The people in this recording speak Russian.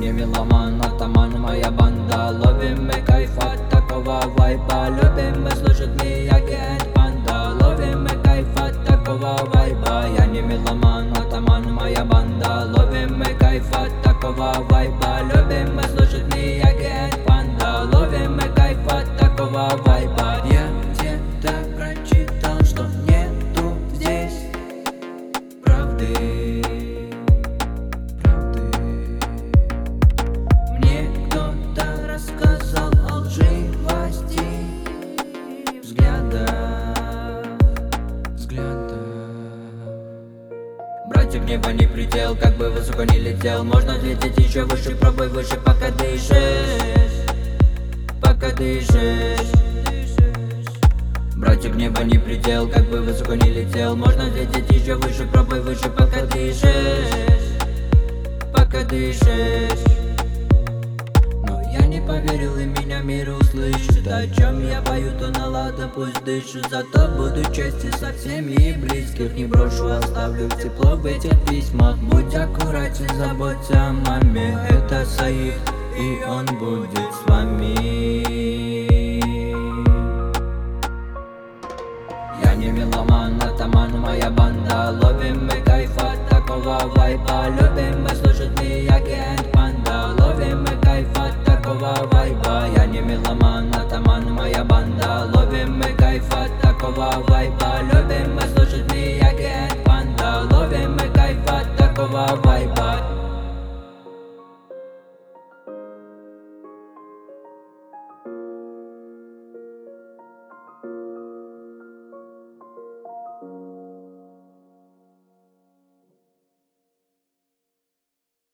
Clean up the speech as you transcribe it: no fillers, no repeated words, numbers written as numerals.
не меломан, атаман, моя банда. Ловим мы кайф от такого вайба. Любим мы слушать Мияги and Панда. Ловим мы кайф от такого вайба. Я не меломан, атаман, моя банда. Ловим мы кайф от такого вайба. Любим мы слушать Мияги and Панда. Ловим мы кайф от такого вайба. Я где-то прочитал, что нету здесь правды. Мне кто-то рассказал о лживости взгляда. Братья, гнева не предел, как бы высоко не летел. Можно взлететь еще выше, пробуй выше, пока дышишь. Пока дышишь. Братья, гнева не предел, как бы высоко не летел. Можно взлететь еще выше, пробуй выше, пока дышишь. Пока дышишь. Но я не поверил, и меня мир услышит. О чем я пою, то наладно пусть дышит. Зато буду честен со всеми и близких. Не брошу, оставлю тепло в этих письмах. Будь аккуратен, заботься о маме. Это Саид, и он будет с вами.